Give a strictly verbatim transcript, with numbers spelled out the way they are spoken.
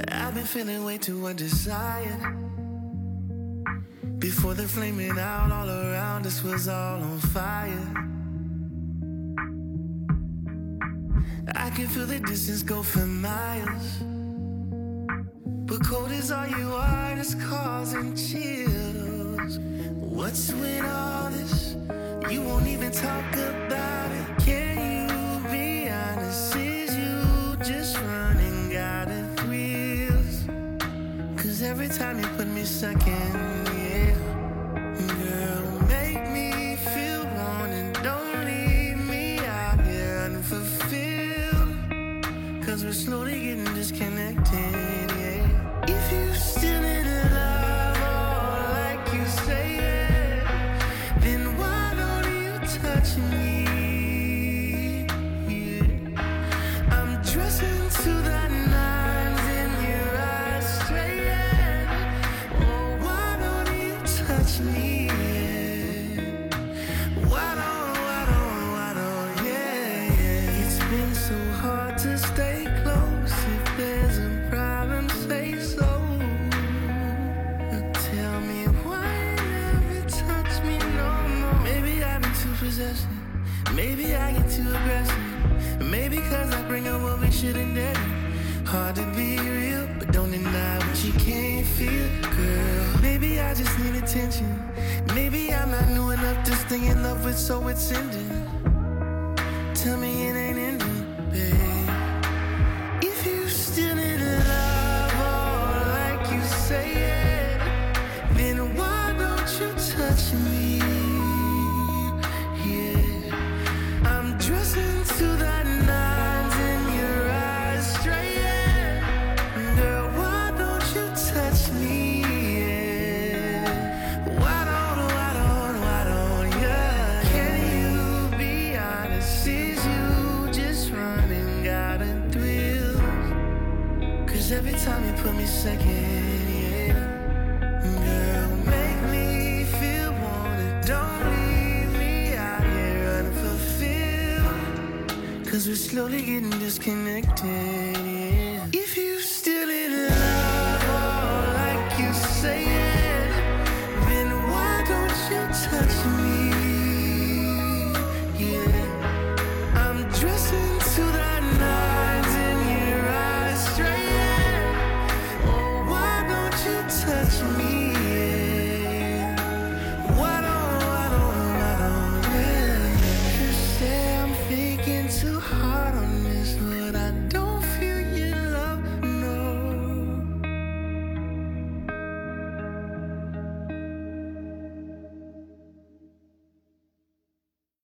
I've been feeling way too undesired. Before the flaming out all around us was all on fire. I can feel the distance go for miles, but cold is all you are, it's causing chills. What's with all this? You won't even talk about it. Can you be honest? Is you just running out of thrills? Cause every time you put me second, yeah. Girl, make me feel wanted. Don't leave me out here unfulfilled. Cause we're slowly getting disconnected, yeah. If you still in love, oh, like you say, yeah, then why don't you touch me? Yeah. I'm dressing to the nines in your eyes straight, yeah. Oh, why don't you touch me? Yeah. Why don't, why don't, why don't, yeah, yeah. It's been so hard to stay close. If there's a problem, say so. Tell me why you never touch me no more. Maybe I've been too possessive. Maybe I get too aggressive. Maybe cause I bring up what we shouldn't do. Hard to be real, but don't deny what you can't feel, girl. Maybe I just need attention. Maybe I'm not new enough to stay in love with, so it's ending. Tell me it ain't ending, babe. If you still in love, oh, like you say, yeah, then why don't you touch me? Yeah, I'm dressing to the nines in your eyes straight, yeah. Girl, why don't you touch me? Yeah. Why don't, why don't, why don't, yeah. Can you be honest? Is you just running out of thrills? Cause every time you put me second, yeah. Girl, make me feel wanted. Don't leave me out here unfulfilled. Cause we're slowly getting disconnected, yeah. If you still in love, oh, like you say, yeah, then why don't you touch me? Yeah, I'm dressing to the nines in your eyes straight, yeah. Oh, why don't you touch me? Yeah. Why don't, why don't, why don't, yeah. You say I'm thinking too hard.